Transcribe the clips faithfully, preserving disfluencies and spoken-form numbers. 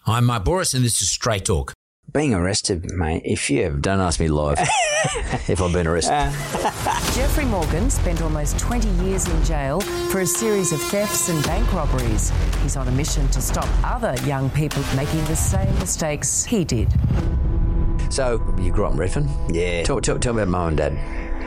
I'm Mark Boris and this is Straight Talk. Being arrested, mate, if you ever... Don't ask me live if I've been arrested. Uh. Jeffrey Morgan spent almost twenty years in jail for a series of thefts and bank robberies. He's on a mission to stop other young people making the same mistakes he did. So, you grew up in Redfern? Yeah. Tell, tell, tell me about Mum and Dad.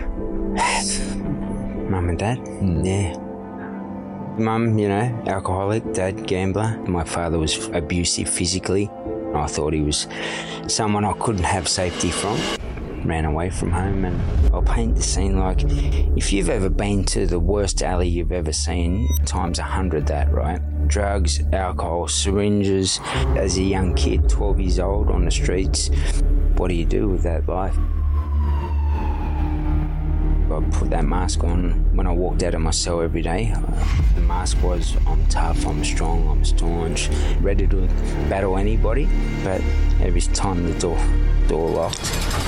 Mum and Dad? Mm. Yeah. Mum, you know, alcoholic, Dad, gambler. My father was abusive physically. I thought he was someone I couldn't have safety from. Ran away from home, and I'll paint the scene like if you've ever been to the worst alley you've ever seen, times a hundred that, right? Drugs, alcohol, syringes. As a young kid, twelve years old on the streets, what do you do with that life? I put that mask on when I walked out of my cell every day. The mask was, I'm tough, I'm strong, I'm staunch, ready to battle anybody, but every time the door, door locked,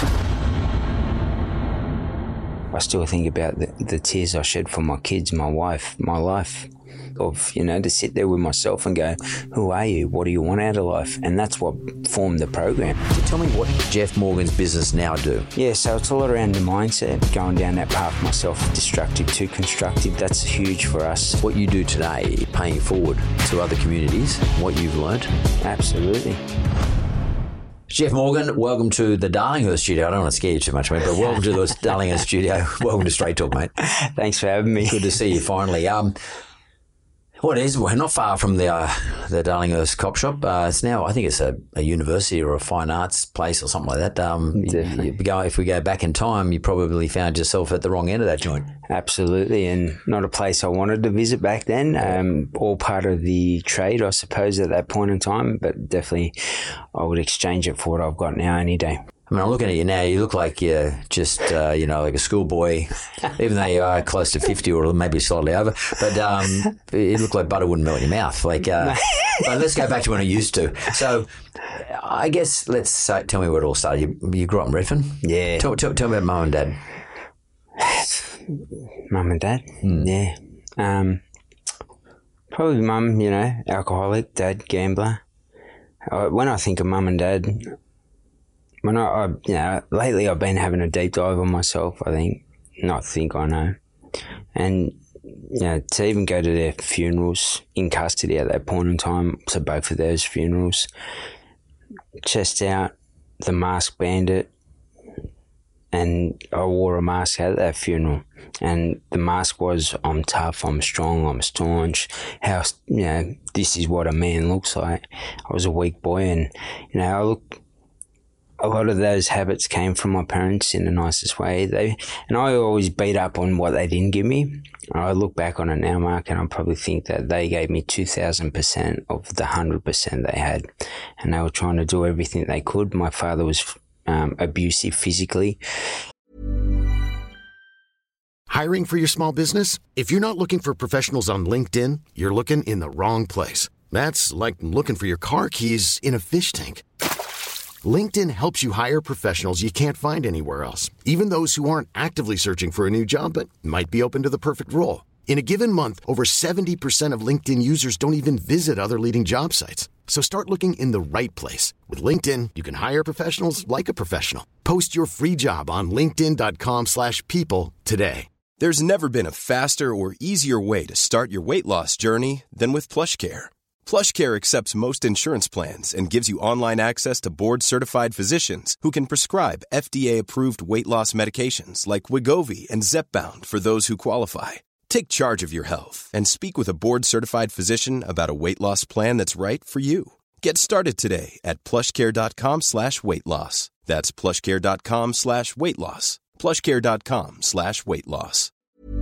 I still think about the, the tears I shed for my kids, my wife, my life. Of, you know, to sit there with myself and go, who are you? What do you want out of life? And that's what formed the program. So tell me what Jeff Morgan's business now do. Yeah, so it's a lot around the mindset, going down that path myself, destructive to constructive. That's huge for us. What you do today, paying forward to other communities, what you've learnt. Absolutely. Jeff Morgan, welcome to the Darlinghurst studio. I don't want to scare you too much, mate, but welcome to the Darlinghurst studio. Welcome to Straight Talk, mate. Thanks for having me. Good to see you finally. Um, What is? We're not far from the uh, the Darlinghurst Cop Shop. Uh, it's now, I think it's a, a university or a fine arts place or something like that. Um, Definitely. You, you go, if we go back in time, you probably found yourself at the wrong end of that joint. Absolutely, and not a place I wanted to visit back then. Um, all part of the trade, I suppose, at that point in time, but definitely I would exchange it for what I've got now any day. I mean, I'm looking at you now, you look like you're just, uh, you know, like a schoolboy, even though you are close to fifty or maybe slightly over. But um, you look like butter wouldn't melt in your mouth. Like, uh, but let's go back to when I used to. So I guess let's say, tell me where it all started. You, you grew up in Redfern? Yeah. Tell, tell, tell me about Mum and Dad. Mum and Dad? Mm. Yeah. Um, probably Mum, you know, alcoholic, Dad, gambler. When I think of Mum and Dad... When I, I, you know, lately I've been having a deep dive on myself, I think, not think, I know. And, you know, to even go to their funerals in custody at that point in time, to both of those funerals, chest out, the mask bandit, and I wore a mask at that funeral. And the mask was, I'm tough, I'm strong, I'm staunch, how, you know, this is what a man looks like. I was a weak boy, and, you know, I look... A lot of those habits came from my parents in the nicest way. They and I always beat up on what they didn't give me. I look back on it now, Mark, and I probably think that they gave me two thousand percent of the one hundred percent they had. And they were trying to do everything they could. My father was um, abusive physically. Hiring for your small business? If you're not looking for professionals on LinkedIn, you're looking in the wrong place. That's like looking for your car keys in a fish tank. LinkedIn helps you hire professionals you can't find anywhere else, even those who aren't actively searching for a new job but might be open to the perfect role. In a given month, over seventy percent of LinkedIn users don't even visit other leading job sites. So start looking in the right place. With LinkedIn, you can hire professionals like a professional. Post your free job on linkedin dot com slash people today. There's never been a faster or easier way to start your weight loss journey than with PlushCare. PlushCare accepts most insurance plans and gives you online access to board-certified physicians who can prescribe F D A-approved weight loss medications like Wegovy and Zepbound for those who qualify. Take charge of your health and speak with a board-certified physician about a weight loss plan that's right for you. Get started today at plushcare.com slash weight loss. That's plushcare.com slash weight loss. plushcare.com slash weight loss.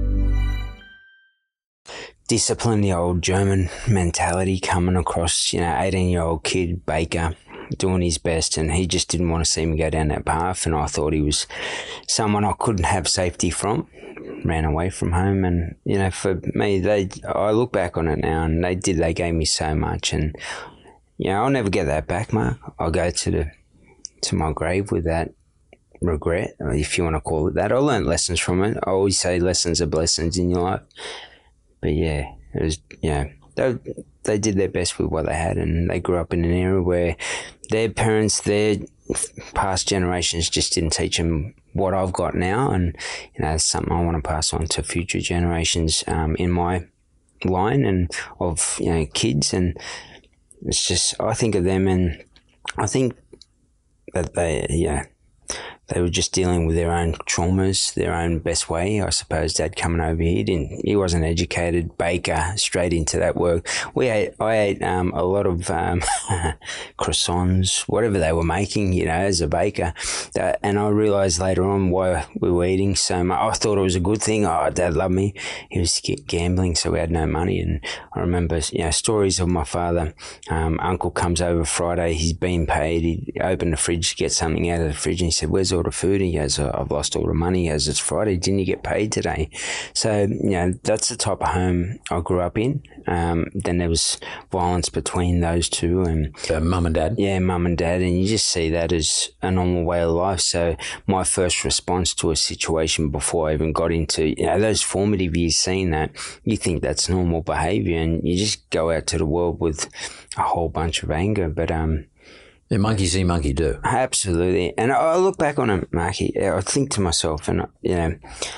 Discipline, the old German mentality coming across, you know, eighteen-year-old kid, Baker, doing his best, and he just didn't want to see me go down that path, and I thought he was someone I couldn't have safety from. Ran away from home, and, you know, for me, they, I look back on it now, and they did, they gave me so much, and, you know, I'll never get that back, Mark. I'll go to the, to my grave with that regret, if you want to call it that. I learned lessons from it. I always say lessons are blessings in your life. But yeah, it was, you know, they they did their best with what they had, and they grew up in an era where their parents, their past generations just didn't teach them what I've got now, and you know, it's something I want to pass on to future generations um, in my line and of you know kids. And it's just, I think of them, and I think that they yeah they were just dealing with their own traumas, their own best way. I suppose Dad coming over here, didn't, he wasn't educated, baker, straight into that work. We ate, I ate um, a lot of um, croissants, whatever they were making, you know, as a baker. That, and I realised later on why we were eating so much. I thought it was a good thing. Oh, Dad loved me. He was gambling, so we had no money. And I remember, you know, stories of my father. Um, Uncle comes over Friday, he's been paid. He opened the fridge to get something out of the fridge, and he said, "Where's all the food?" He goes, "I've lost all the money." He goes, "It's Friday. Didn't you get paid today?" So, you know, that's the type of home I grew up in. Um, then there was violence between those two. And so mum and dad? Yeah, mum and dad. And you just see that as a normal way of life. So my first response to a situation before I even got into, you know, those formative years, seeing that, you think that's normal behaviour, and you just go out to the world with a whole bunch of anger. But, um, yeah, monkey see, monkey do. Absolutely. And I look back on it, Marky, I think to myself, and, you know,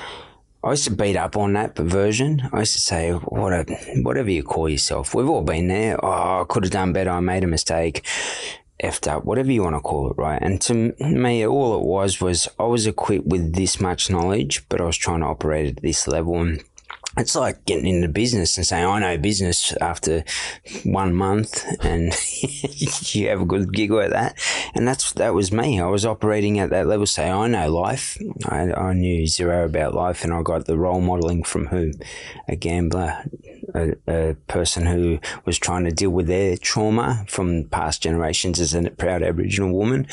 I used to beat up on that version. I used to say, whatever, whatever you call yourself. We've all been there. Oh, I could have done better. I made a mistake. Effed up, whatever you want to call it, right? And to me, all it was was I was equipped with this much knowledge, but I was trying to operate at this level. And it's like getting into business and saying, I know business after one month, and you have a good giggle at that. And that's that was me. I was operating at that level, say, I know life. I, I knew zero about life, and I got the role modelling from who? A gambler, a, a person who was trying to deal with their trauma from past generations as a proud Aboriginal woman.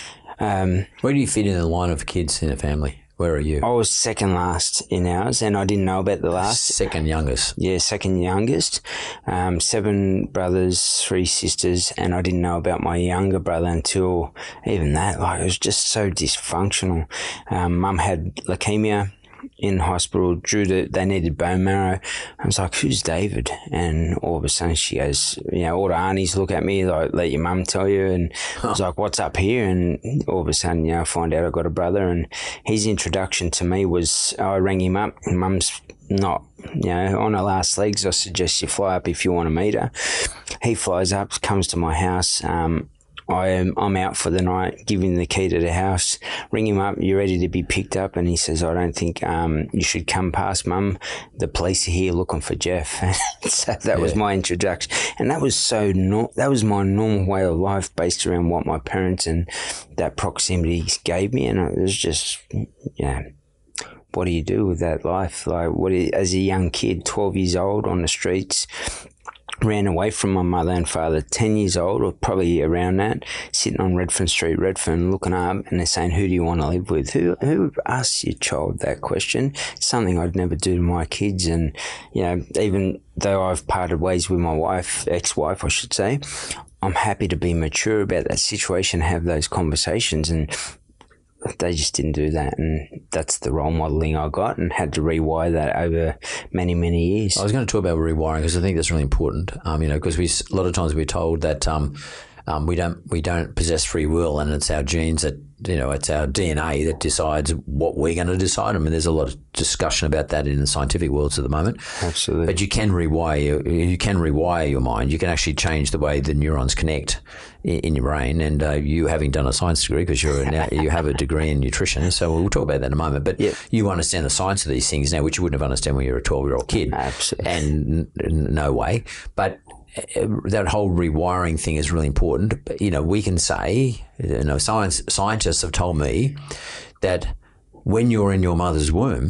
Um, Where do you fit in the line of kids in a family? Where are you? I was second last in ours, and I didn't know about the last. Second youngest. Yeah, second youngest. Um, seven brothers, three sisters, and I didn't know about my younger brother until even that. Like, it was just so dysfunctional. Um, Mum had leukemia in hospital, drew the, they needed bone marrow. I was like, who's David? And all of a sudden she goes, you know, all the aunties look at me like, let your mum tell you. And I was like, what's up here? And all of a sudden, you know, I find out I got a brother, and his introduction to me was, I rang him up, and Mum's not, you know, on her last legs. I suggest you fly up if you want to meet her. He flies up, comes to my house. Um, I am, I'm out for the night, give him the key to the house, ring him up, you're ready to be picked up, and he says, I don't think um, you should come past, Mum. The police are here looking for Jeff. So that yeah. was my introduction. And that was so, no, that was my normal way of life based around what my parents and that proximity gave me. And it was just, you know, what do you do with that life? Like, what do you, as a young kid, twelve years old on the streets, ran away from my mother and father, ten years old, or probably around that, sitting on Redfern Street, Redfern, looking up, and they're saying, who do you want to live with? Who who asks your child that question? It's something I'd never do to my kids. And, you know, even though I've parted ways with my wife, ex-wife, I should say, I'm happy to be mature about that situation, have those conversations, and they just didn't do that, and that's the role modelling I got, and had to rewire that over many, many years. I was going to talk about rewiring because I think that's really important. Um, you know, because we a lot of times we're told that um, um, we don't we don't possess free will, and it's our genes that, you know, it's our D N A that decides what we're going to decide. I mean, there's a lot of discussion about that in the scientific worlds at the moment. Absolutely. But you can rewire your, you can rewire your mind. You can actually change the way the neurons connect in, in your brain. And uh, you, having done a science degree, because you're now, you have a degree in nutrition, so we'll talk about that in a moment. But yep. you understand the science of these things now, which you wouldn't have understood when you were a twelve-year-old kid. Absolutely. And n- no way. But that whole rewiring thing is really important. But, you know, we can say, you know, science scientists have told me that when you're in your mother's womb,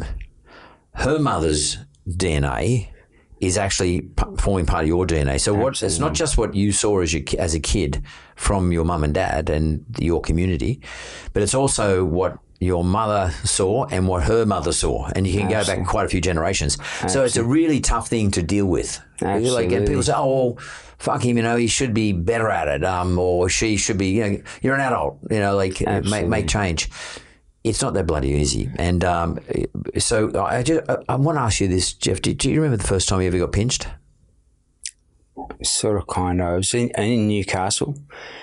her mother's D N A is actually p- forming part of your D N A. So what, it's not just what you saw as, your, as a kid from your mum and dad and your community, but it's also what your mother saw and what her mother saw. And you can Absolutely. go back quite a few generations. Absolutely. So it's a really tough thing to deal with. Absolutely. Like, and people say, oh, well, fuck him, you know, he should be better at it. Um, or she should be, you know, you're an adult, you know, like make, make change. It's not that bloody easy. And um, so I just, I want to ask you this, Jeff. Do, do you remember the first time you ever got pinched? sort of kind of. I was in, in Newcastle,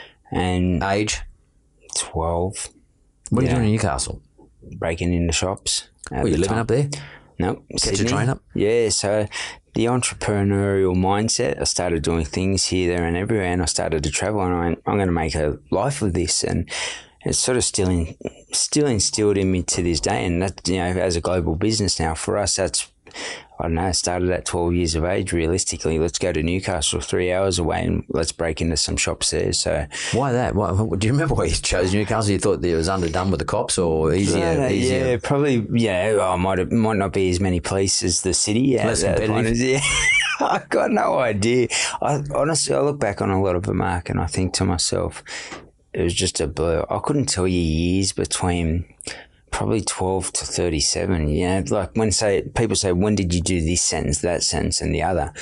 and Age? twelve. What are Yeah. you doing in Newcastle? Breaking into shops. Were you living up there? No, Get your train up? Yeah, so the entrepreneurial mindset, I started doing things here, there and everywhere, and I started to travel, and I went, I'm going to make a life of this, and it's sort of still in, still instilled in me to this day, and that, you know, as a global business now, for us, that's, I don't know, it started at twelve years of age, realistically. Let's go to Newcastle, three hours away, and let's break into some shops there. So, Why that? Why, do you remember why you chose Newcastle? You thought that it was underdone with the cops, or easier? yeah, easier? yeah, probably, yeah, I might have, might not be as many police as the city. Yeah, Less that competitive. point is- Yeah. I got no idea. I honestly, I look back on a lot of them, Mark, and I think to myself, it was just a blur. I couldn't tell you years between probably twelve to thirty-seven. You know, like when say people say, when did you do this sentence, that sentence, and the other?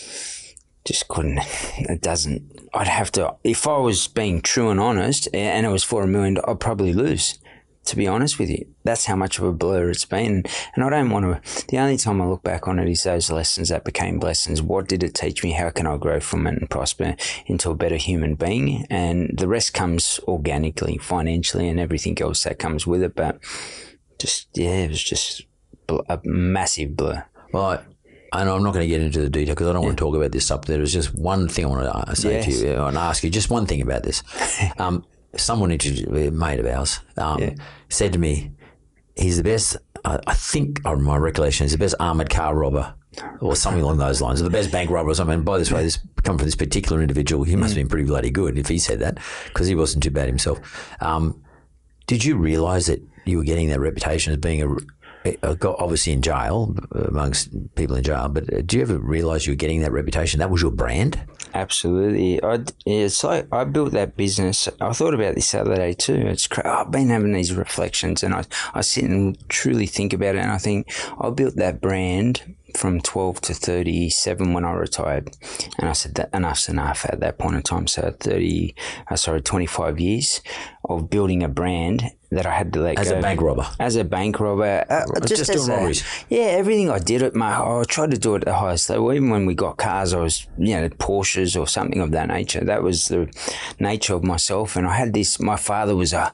Just couldn't. It doesn't. I'd have to, if I was being true and honest, and it was for a million, I'd probably lose. To be honest with you, that's how much of a blur it's been. And I don't want to, the only time I look back on it is those lessons that became lessons. What did it teach me? How can I grow from it and prosper into a better human being? And the rest comes organically, financially, and everything else that comes with it. But just, yeah, it was just a massive blur. Well, I, I know I'm not going to get into the detail because I don't want to talk about this up there. There's just one thing I want to say Yes. to you and ask you, just one thing about this. Um, someone, introduced, a mate of ours, um, Yeah. said to me, he's the best, I, I think, on my recollection, he's the best armoured car robber or something along those lines, or the best bank robber or something. And by this way, this come from this particular individual. He must have been pretty bloody good if he said that, because he wasn't too bad himself. Um, did you realise that you were getting that reputation as being a, a, obviously in jail, amongst people in jail, but do you ever realise you were getting that reputation? That was your brand? Absolutely. I, it's like I built that business. I thought about this the other day too. It's cra- I've been having these reflections, and I, I sit and truly think about it, and I think I built that brand from twelve to thirty-seven when I retired. And I said that enough's enough at that point in time. So thirty, uh, sorry, twenty-five years of building a brand that I had to let As go. a bank robber? As a bank robber. Uh, Just just as doing a- robberies? Yeah, everything I did, at my, I tried to do it at the highest level. Even when we got cars, I was, you know, Porsches or something of that nature. That was the nature of myself. And I had this, my father was a,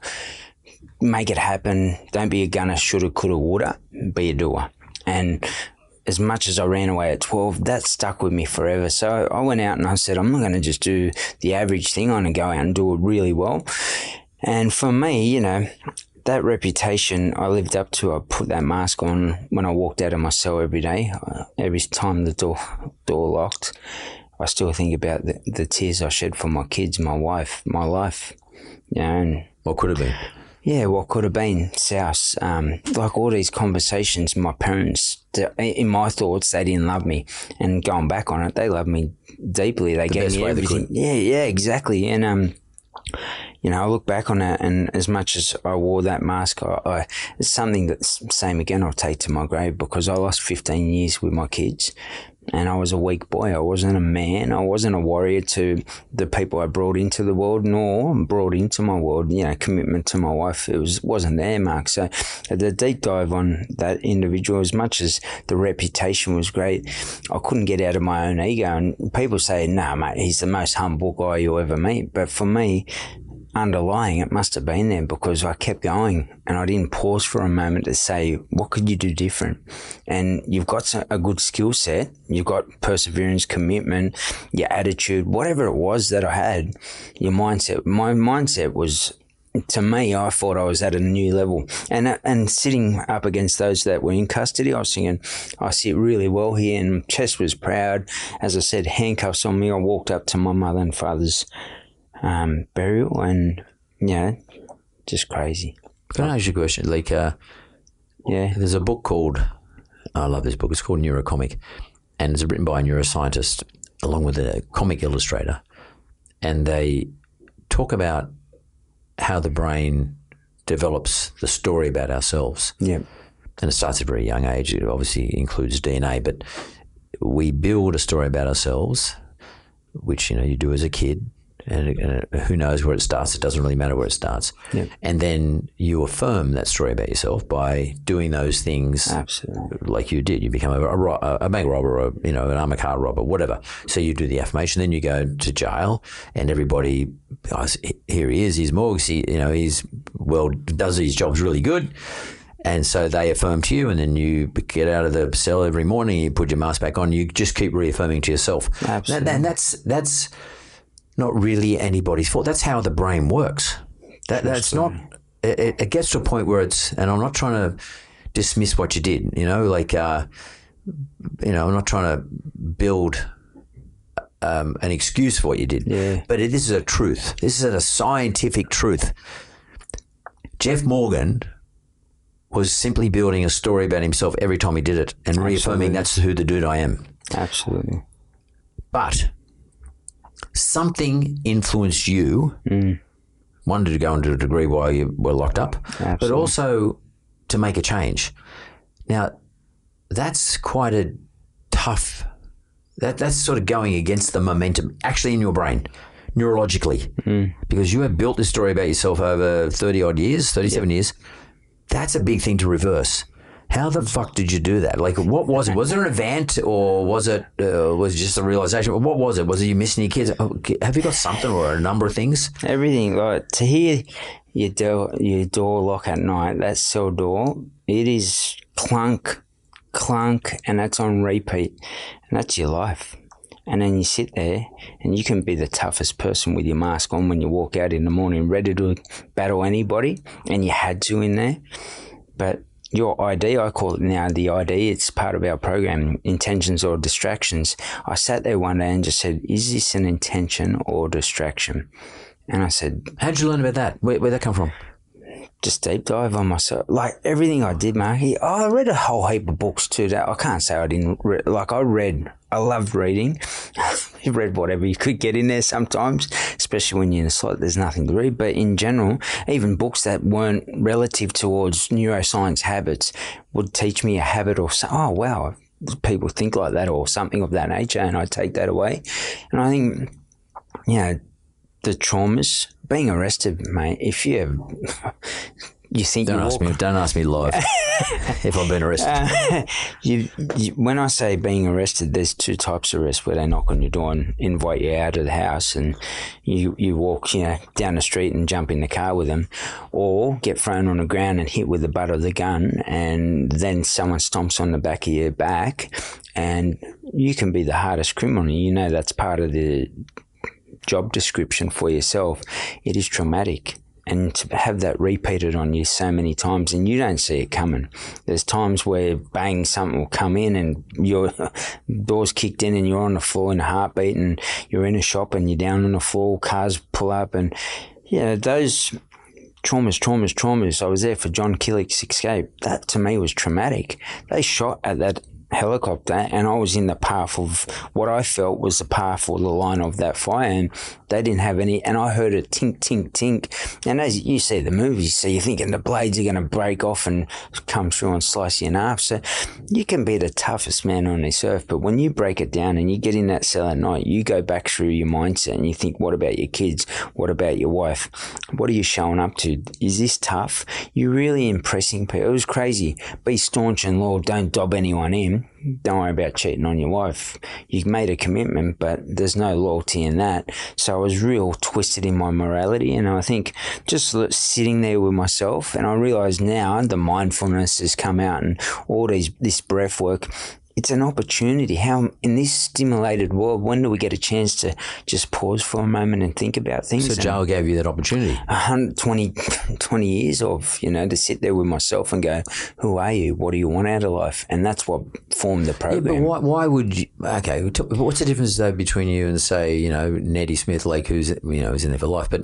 make it happen, don't be a gunner, shoulda, coulda, woulda, be a doer. And as much as I ran away at twelve, that stuck with me forever. So I went out and I said, I'm not going to just do the average thing. I'm going to go out and do it really well. And for me, you know, that reputation I lived up to. I put that mask on when I walked out of my cell every day. Uh, every time the door door locked, I still think about the, the tears I shed for my kids, my wife, my life. You know, and What could have been? yeah, what could have been, South. Um, like all these conversations, my parents, in my thoughts, they didn't love me. And going back on it, they loved me deeply. They The gave best me way they everything. could. Yeah, yeah, exactly. And, um, you know, I look back on it, and as much as I wore that mask, I, I, it's something that's same again I'll take to my grave, because I lost fifteen years with my kids. And I was a weak boy. I wasn't a man. I wasn't a warrior to the people I brought into the world, nor brought into my world. You know, commitment to my wife, it was wasn't there, Mark. So the deep dive on that individual, as much as the reputation was great, I couldn't get out of my own ego. And people say, "Nah, mate, he's the most humble guy you'll ever meet." But for me, underlying, it must have been there, because I kept going and I didn't pause for a moment to say, what could you do different? And you've got a good skill set, you've got perseverance, commitment, your attitude, whatever it was that I had, your mindset. My mindset was, to me, I thought I was at a new level. And and sitting up against those that were in custody, I was thinking, I sit really well here, and chest was proud. As I said, handcuffs on me, I walked up to my mother and father's Um, burial, and yeah, just crazy. Can I ask you a question? Like, uh, Yeah, there's a book called, I love this book, it's called Neurocomic, and it's written by a neuroscientist along with a comic illustrator, and they talk about how the brain develops the story about ourselves. yeah, And it starts at a very young age. It obviously includes D N A, but we build a story about ourselves, which, you know, you do as a kid, and, and who knows where it starts? It doesn't really matter where it starts. Yep. And then you affirm that story about yourself by doing those things. Absolutely. Like you did. You become a, a, a bank robber, or you know, an armored car robber, whatever. So you do the affirmation, then you go to jail, and everybody, oh, here he is, he's Morgs, he, you know, he's well does his jobs really good. And so they affirm to you, and then you get out of the cell every morning, you put your mask back on, you just keep reaffirming to yourself. Absolutely. And that's that's not really anybody's fault. That's how the brain works. That, that's not, it, it gets to a point where it's, and I'm not trying to dismiss what you did, you know, like, uh, you know, I'm not trying to build um, an excuse for what you did. Yeah. But it, this is a truth. This is a scientific truth. Jeff Morgan was simply building a story about himself every time he did it and Absolutely. reaffirming that's who the dude I am. Absolutely. But something influenced you, mm. one, to go into a degree while you were locked up, Absolutely. but also to make a change. Now, that's quite a tough, that that's sort of going against the momentum actually in your brain, neurologically, mm. because you have built this story about yourself over thirty odd years, thirty-seven yep. years. That's a big thing to reverse. How the fuck did you do that? Like, what was it? Was there an event, or was it uh, was it just a realization? What was it? Was it you missing your kids? Oh, have you got something or a number of things? Everything. Like, to hear your door, your door lock at night, that cell door, it is clunk, clunk, and that's on repeat. And that's your life. And then you sit there and you can be the toughest person with your mask on when you walk out in the morning, ready to battle anybody, and you had to in there. But your I D, I call it now the I D, it's part of our program, intentions or distractions. I sat there one day and just said, is this an intention or distraction? And I said... How'd you learn about that? Where, where'd that come from? Just deep dive on myself. Like, everything I did, Marky, oh, I read a whole heap of books too. That I can't say I didn't read. Like, I read, I loved reading. You read whatever you could get in there sometimes, especially when you're in a slot, there's nothing to read. But in general, even books that weren't relative towards neuroscience habits would teach me a habit or something. Oh, wow, people think like that or something of that nature, and I take that away. And I think, you know, the traumas, being arrested, mate, if you have, you think don't you ask walk, me don't ask me live if I've been arrested. Uh, you, you, when I say being arrested, there's two types of arrest where they knock on your door and invite you out of the house, and you you walk, you know, down the street and jump in the car with them, or get thrown on the ground and hit with the butt of the gun, and then someone stomps on the back of your back, and you can be the hardest criminal. You know that's part of the job description for yourself. It is traumatic. And to have that repeated on you so many times and you don't see it coming. There's times where bang, something will come in and your door's kicked in and you're on the floor in a heartbeat, and you're in a shop and you're down on the floor, cars pull up, and yeah, those traumas, traumas, traumas. I was there for John Killick's escape. That to me was traumatic. They shot at that helicopter and I was in the path of what I felt was the path or the line of that fire, and they didn't have any, and I heard a tink, tink, tink, and as you see the movies, so you're thinking the blades are going to break off and come through and slice you in half. So you can be the toughest man on this earth, but when you break it down and you get in that cell at night, you go back through your mindset and you think, what about your kids? What about your wife? What are you showing up to? Is this tough? You're really impressing people. It was crazy. Be staunch and loyal. Don't dob anyone in. Don't worry about cheating on your wife. You've made a commitment, but there's no loyalty in that. So I was real twisted in my morality, and I think just sitting there with myself, and I realise now the mindfulness has come out and all these this breath work. It's an opportunity. How in this stimulated world, when do we get a chance to just pause for a moment and think about things? So jail gave you that opportunity. one hundred twenty, twenty years of, you know, to sit there with myself and go, who are you? What do you want out of life? And that's what formed the program. Yeah, but why, why would you, okay, what's the difference though between you and say, you know, Nettie Smith, like who's, you know, who's in there for life, but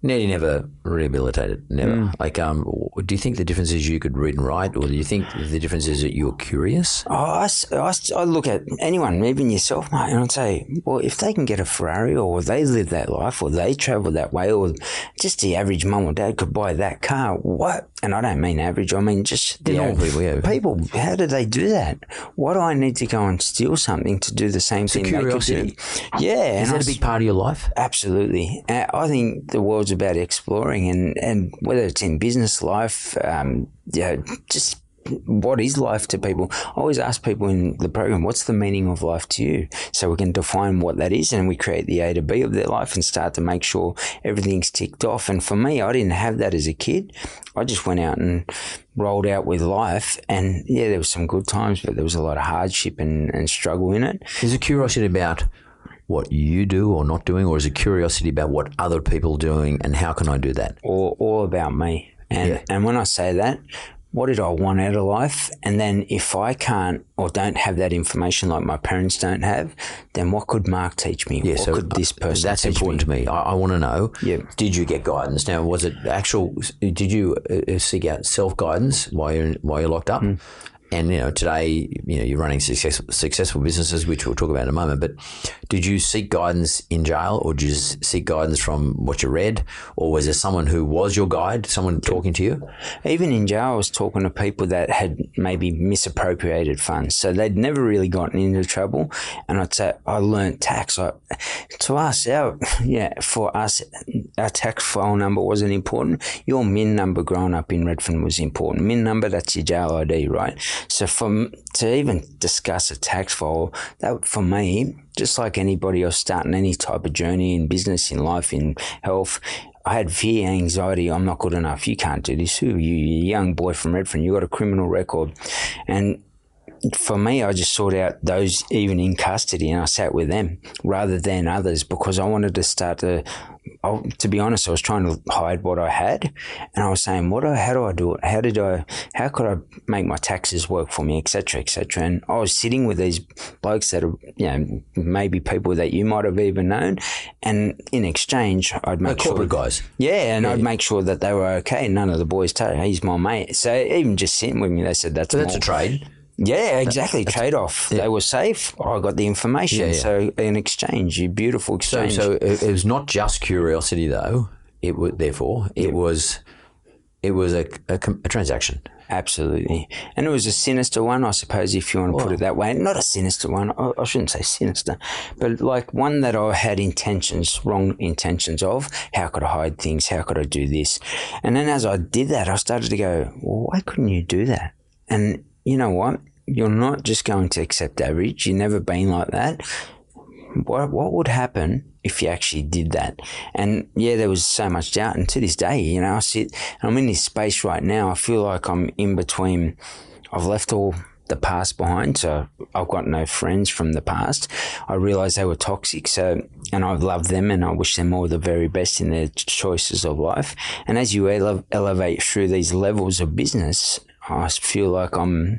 Nearly never rehabilitated, never. Mm. Like, um, do you think the difference is you could read and write, or do you think the difference is that you're curious? Oh, I, I, I look at anyone, even yourself, mate, and I'd say, well, if they can get a Ferrari, or they live that life, or they travel that way, or just the average mum or dad could buy that car, what? And I don't mean average, I mean just the normal people, yeah. people. How do they do that? Why do I need to go and steal something to do the same it's thing they could do? Yeah. Is that a big part of your life? Absolutely. I think the world's about exploring, and, and whether it's in business life, um, yeah, just what is life to people? I always ask people in the program, what's the meaning of life to you? So we can define what that is, and we create the A to B of their life and start to make sure everything's ticked off. And for me, I didn't have that as a kid. I just went out and rolled out with life, and yeah, there was some good times, but there was a lot of hardship and, and struggle in it. There's a curiosity about what you do or not doing, or is it curiosity about what other people are doing and how can I do that? All, all about me. And yeah. and when I say that, what did I want out of life? And then if I can't or don't have that information like my parents don't have, then what could Mark teach me? Yeah, what so could this person that's teach important me? to me. I, I want to know, yeah. Did you get guidance? Now, was it actual, did you uh, seek out self-guidance while you're, while you're locked up? Mm. And, you know, today, you know, you're running success, successful businesses, which we'll talk about in a moment. But did you seek guidance in jail, or did you seek guidance from what you read? Or was there someone who was your guide, someone talking to you? Even in jail, I was talking to people that had maybe misappropriated funds. So they'd never really gotten into trouble. And I'd say, I learned tax. I, to us, our, yeah, for us, our tax file number wasn't important. Your M I N number growing up in Redfern was important. M I N number, that's your jail I D, right? So for, to even discuss a tax file, that for me, just like anybody else starting any type of journey in business, in life, in health, I had fear, anxiety. I'm not good enough. You can't do this. Who are you? You're a young boy from Redfern. You got a criminal record. And for me, I just sought out those even in custody, and I sat with them rather than others, because I wanted to start to, I, to be honest, I was trying to hide what I had, and I was saying, what? Do, how do I do it? How did I? How could I make my taxes work for me, et cetera, et cetera? And I was sitting with these blokes that are, you know, maybe people that you might have even known, and in exchange, I'd make like sure corporate guys, yeah, and yeah, I'd yeah. make sure that they were okay. None of the boys told, hey, he's my mate. So even just sitting with me, they said that's so that's more, a trade. Yeah, exactly. Trade off. Yeah. They were safe. I got the information. Yeah, yeah. So an exchange, a beautiful exchange. So, so it, it was not just curiosity, though. It was therefore it yeah. was it was a, a, a transaction. Absolutely, and it was a sinister one, I suppose, if you want to well, put it that way. Not a sinister one. I, I shouldn't say sinister, but like one that I had intentions, wrong intentions of. How could I hide things? How could I do this? And then as I did that, I started to go, well, why couldn't you do that? And you know what? You're not just going to accept average. You've never been like that. What what would happen if you actually did that? And yeah, there was so much doubt. And to this day, you know, I sit, and I'm in this space right now. I feel like I'm in between. I've left all the past behind, so I've got no friends from the past. I realised they were toxic, so and I love them, and I wish them all the very best in their choices of life. And as you ele- elevate through these levels of business, I feel like I'm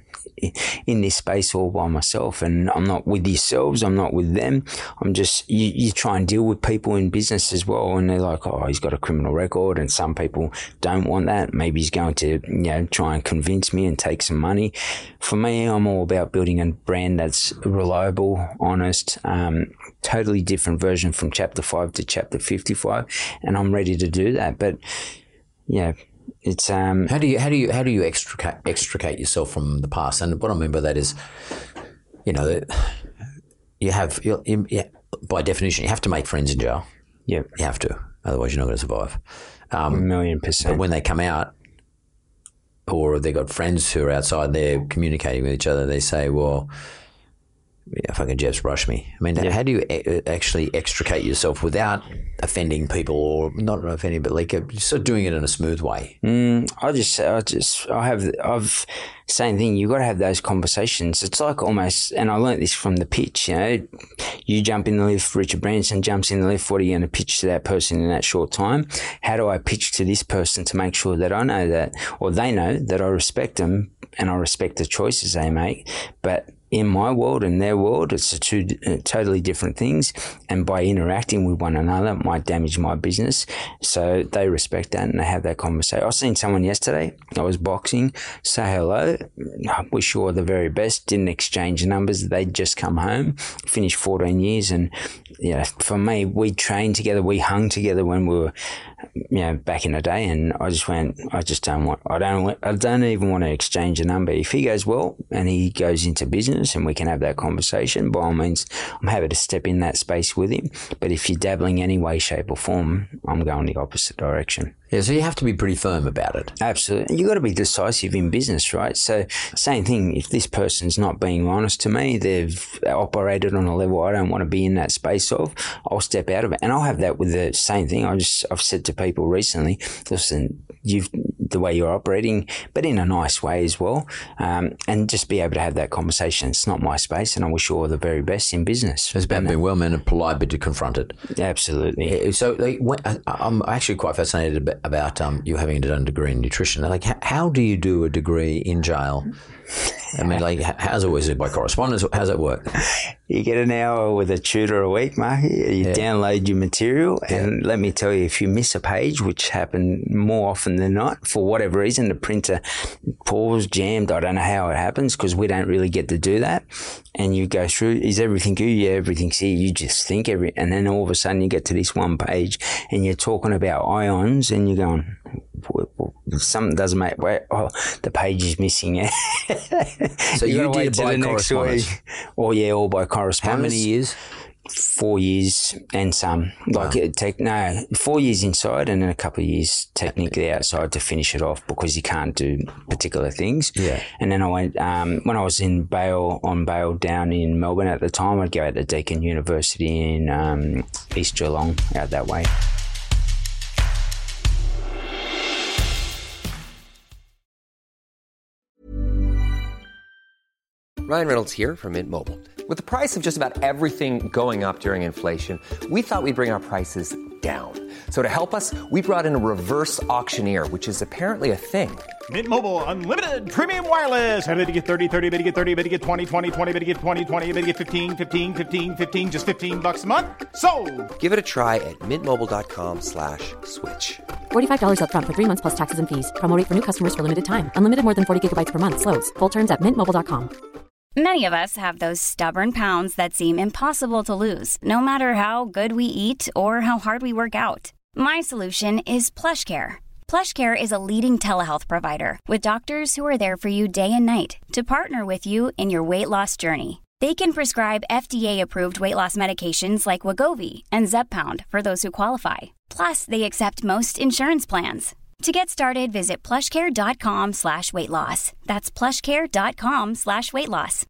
in this space all by myself, and I'm not with yourselves. I'm not with them. I'm just, you, you try and deal with people in business as well, and they're like, oh, he's got a criminal record, and some people don't want that. Maybe he's going to, you know, try and convince me and take some money. For me, I'm all about building a brand that's reliable, honest, um, totally different version from chapter five to chapter fifty-five, and I'm ready to do that. But yeah. It's um. How do you how do you how do you extricate extricate yourself from the past? And what I mean by that is, you know, you have you, you, by definition you have to make friends in jail. Yeah, you have to, otherwise you're not going to survive. Um, A million percent. But when they come out, or they got friends who are outside, they're communicating with each other. They say, "Well, yeah, fucking Jeff's brushed me." I mean, yeah. How do you a- actually extricate yourself without offending people, or not offending, but like uh, sort of doing it in a smooth way? Mm, I just, I just, I have, I've, same thing. You got to have those conversations. It's like almost, and I learnt this from the pitch. You know, you jump in the lift, Richard Branson jumps in the lift. What are you going to pitch to that person in that short time? How do I pitch to this person to make sure that I know that, or they know that I respect them and I respect the choices they make, but in my world and their world, it's a two uh, totally different things. And by interacting with one another, it might damage my business. So they respect that and they have that conversation. I seen someone yesterday. I was boxing, say hello, wish you all the very best. Didn't exchange numbers. They'd just come home, finished fourteen years, and yeah, for me, we trained together, we hung together when we were, you know, back in the day, and I just went, I just don't want, I don't, I don't even want to exchange a number. If he goes well and he goes into business and we can have that conversation, by all means, I'm happy to step in that space with him. But if you're dabbling any way, shape or form, I'm going the opposite direction. Yeah, so you have to be pretty firm about it. Absolutely. You got to be decisive in business, right? So same thing, if this person's not being honest to me, they've operated on a level I don't want to be in that space of, I'll step out of it. And I'll have that with the same thing. I just, I've said to people recently, listen, you've, the way you're operating, but in a nice way as well, um, and just be able to have that conversation. It's not my space, and I wish you all the very best in business. It's about being well meant and polite, but to confront it. Absolutely. So like, when, I'm actually quite fascinated about, about um, you having done a degree in nutrition. Like, how, how do you do a degree in jail? I mean, like, how's it always by correspondence? How's it work? You get an hour with a tutor a week, Mark. You yeah. download your material, and yeah. let me tell you, if you miss a page, which happened more often than not, for whatever reason, the printer paused, jammed, I don't know how it happens, because we don't really get to do that. And you go through, is everything good? Yeah, everything's here. You just think every, and then all of a sudden you get to this one page, and you're talking about ions, and you're going, something doesn't make, wait, oh, the page is missing. Yeah. So you, you did it by correspondence? Or yeah, all by correspondence. How many years? Four years and some. Like wow. it take no four years inside and then a couple of years technically outside to finish it off, because you can't do particular things. Yeah. And then I went um, when I was in bail on bail down in Melbourne at the time. I'd go out to Deakin University in um, East Geelong, out that way. Ryan Reynolds here from Mint Mobile. With the price of just about everything going up during inflation, we thought we'd bring our prices down. So to help us, we brought in a reverse auctioneer, which is apparently a thing. Mint Mobile Unlimited Premium Wireless. How to get thirty, thirty, how to get thirty, how to get twenty, twenty, twenty, how to get twenty, twenty, how to get fifteen, fifteen, fifteen, fifteen, just fifteen bucks a month? Sold! Give it a try at mintmobile.com slash switch. forty-five dollars up front for three months plus taxes and fees. Promo rate for new customers for limited time. Unlimited more than forty gigabytes per month. Slows full terms at mint mobile dot com. Many of us have those stubborn pounds that seem impossible to lose, no matter how good we eat or how hard we work out. My solution is PlushCare. PlushCare is a leading telehealth provider with doctors who are there for you day and night to partner with you in your weight loss journey. They can prescribe F D A-approved weight loss medications like Wegovy and Zepbound for those who qualify. Plus, they accept most insurance plans. To get started, visit plushcare.com slash weight loss. That's plushcare.com slash weight loss.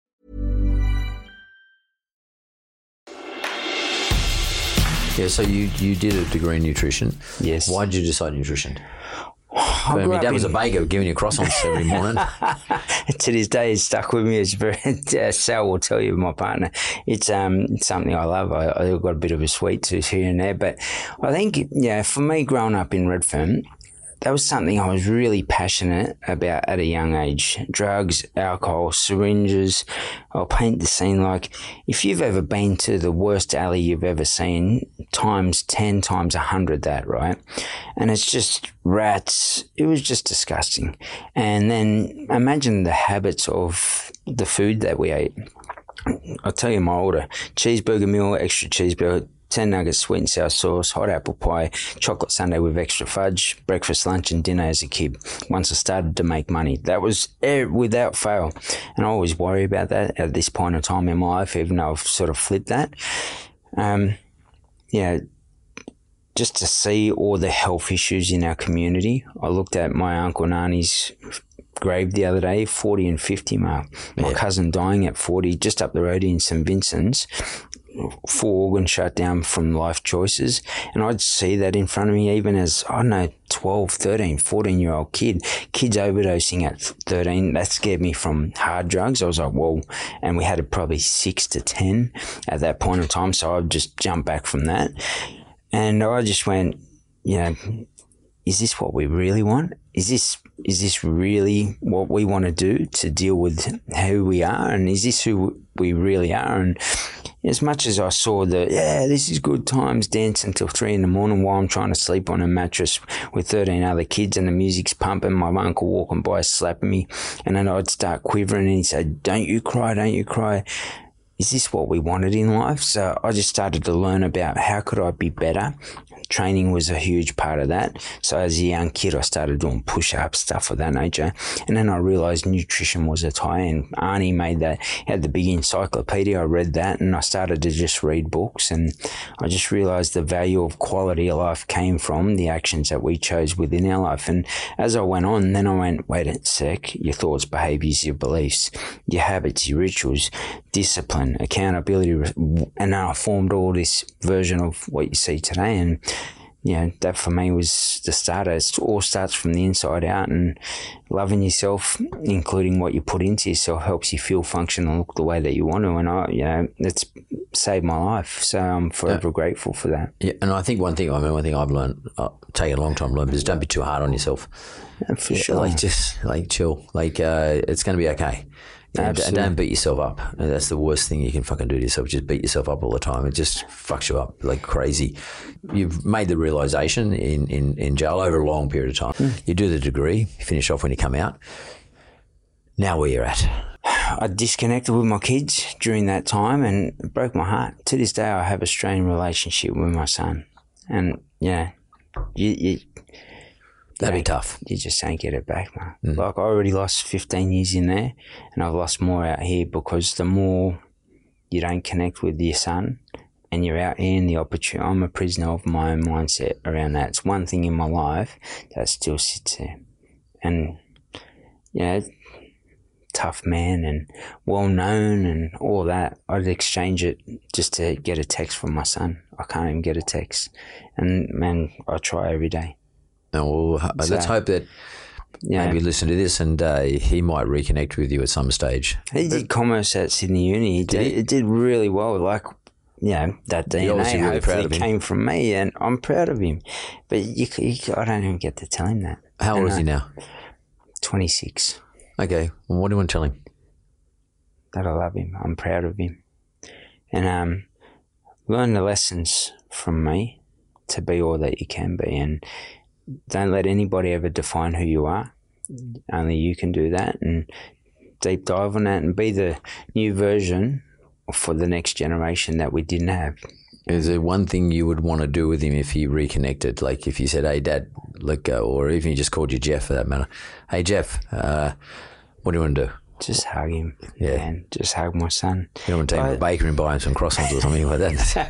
Yeah, so you, you did a degree in nutrition. Yes. Why did you decide nutrition? I I mean, grew up Dad was in- a baker giving you croissants every morning. To this day, it's stuck with me. It's very, uh, Sal will tell you, my partner, it's um it's something I love. I, I've got a bit of a sweet tooth here and there, but I think, yeah, for me, growing up in Redfern, that was something I was really passionate about at a young age. Drugs, alcohol, syringes. I'll paint the scene like, if you've ever been to the worst alley you've ever seen, times ten, times a hundred that, right? And it's just rats. It was just disgusting. And then imagine the habits of the food that we ate. I'll tell you my order. Cheeseburger meal, extra cheeseburger, ten nuggets, sweet and sour sauce, hot apple pie, chocolate sundae with extra fudge, breakfast, lunch and dinner as a kid. Once I started to make money, that was without fail. And I always worry about that at this point in time in my life, even though I've sort of flipped that. Um, yeah, just to see all the health issues in our community. I looked at my Uncle and Auntie's grave the other day, forty and fifty, Mark. My yeah. cousin dying at forty, just up the road in St Vincent's. Four organs shut down from life choices. And I'd see that in front of me even as, I don't know, twelve, thirteen, fourteen-year-old kid. Kids overdosing at thirteen. That scared me from hard drugs. I was like, whoa. And we had probably six to ten at that point in time. So I'd just jump back from that. And I just went, you know, is this what we really want? Is this is this really what we want to do to deal with who we are? And is this who we really are? And as much as I saw the, yeah, this is good times, dancing till three in the morning while I'm trying to sleep on a mattress with thirteen other kids and the music's pumping, my uncle walking by slapping me, and then I'd start quivering and he'd say, don't you cry, don't you cry. Is this what we wanted in life? So I just started to learn about how could I be better. Training was a huge part of that. So as a young kid, I started doing push-ups, stuff of that nature. And then I realised nutrition was a tie. And Arnie made that, had the big encyclopedia. I read that and I started to just read books. And I just realised the value of quality of life came from the actions that we chose within our life. And as I went on, then I went, wait a sec, your thoughts, behaviours, your beliefs, your habits, your rituals, discipline, accountability. And then I formed all this version of what you see today. And you know, that for me was the starter. It all starts from the inside out, and loving yourself, including what you put into yourself, helps you feel, function, and look the way that you want to. And I, you know, it's saved my life. So I'm forever yeah. grateful for that. Yeah, and I think one thing, I mean, one thing I've learned, uh, taken a long time to learn, is don't be too hard on yourself. Yeah, for yeah, sure. Like just like chill. Like uh, it's going to be okay. And, and don't beat yourself up. And that's the worst thing you can fucking do to yourself. Just beat yourself up all the time. It just fucks you up like crazy. You've made the realisation in, in, in jail over a long period of time. Mm. You do the degree, you finish off when you come out. Now where you're at. I disconnected with my kids during that time and it broke my heart. To this day, I have a strained relationship with my son. And, yeah, you... you That'd be tough. You just ain't get it back, man. Mm. Like, I already lost fifteen years in there, and I've lost more out here because the more you don't connect with your son and you're out here in the opportunity, I'm a prisoner of my own mindset around that. It's one thing in my life that still sits there. And, you know, tough man and well-known and all that, I'd exchange it just to get a text from my son. I can't even get a text. And, man, I try every day. Well, so, let's hope that yeah. maybe listen to this and uh, he might reconnect with you at some stage. He did commerce at Sydney Uni. He did, did he? It did really well. Like, you know, that D N A really hopefully came from me, and I'm proud of him. But you, you, I don't even get to tell him that. How old is I, he now? twenty-six. Okay. Well, what do you want to tell him? That I love him. I'm proud of him. And um, learn the lessons from me to be all that you can be. And don't let anybody ever define who you are. Only you can do that, and deep dive on that and be the new version for the next generation that we didn't have. Is there one thing you would want to do with him if he reconnected? Like if you said, hey, Dad, let go, or even he just called you Jeff for that matter. Hey, Jeff, uh, what do you want to do? Just hug him. Yeah. And just hug my son. You don't want to take him to the bakery and buy him some croissants or something like that?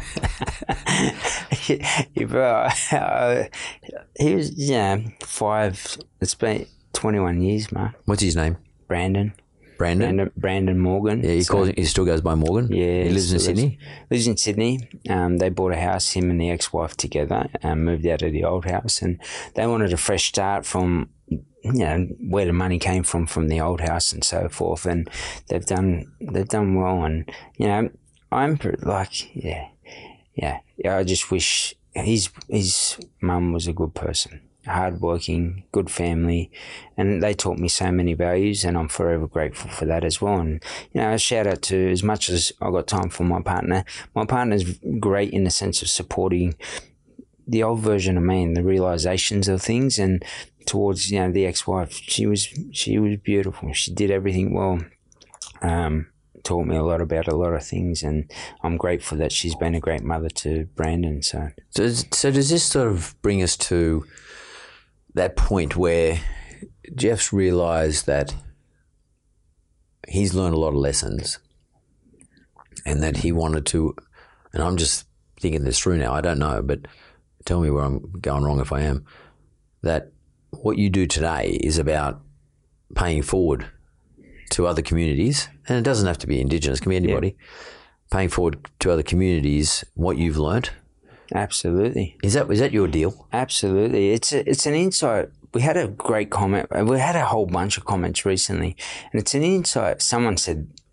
yeah, bro, uh, he was, yeah, five. It's been twenty-one years, man. What's his name? Brandon. Brandon? Brandon, Brandon Morgan. Yeah, he, so, calls, he still goes by Morgan? Yeah. He lives in lives, Sydney? Lives in Sydney. Um, they bought a house, him and the ex-wife together, and moved out of the old house. And they wanted a fresh start from, you know, where the money came from, from the old house and so forth. And they've done, they've done well. And, you know, I'm like, yeah, yeah, yeah. I just wish his, his mum was a good person. Hardworking, good family, and they taught me so many values, and I'm forever grateful for that as well. And, you know, a shout out to, as much as I got time for my partner, my partner's great in the sense of supporting the old version of me and the realizations of things. And towards, you know, the ex-wife, she was, she was beautiful. She did everything well. Um, taught me a lot about a lot of things, and I'm grateful that she's been a great mother to Brandon. So, so, so does this sort of bring us to that point where Jeff's realised that he's learned a lot of lessons and that he wanted to, and I'm just thinking this through now, I don't know, but tell me where I'm going wrong if I am, that what you do today is about paying forward to other communities, and it doesn't have to be Indigenous, it can be anybody, yeah. Paying forward to other communities what you've learnt. Absolutely. Is that is that your deal? Absolutely. It's a, it's an insight. We had a great comment. We had a whole bunch of comments recently, and it's an insight. Someone said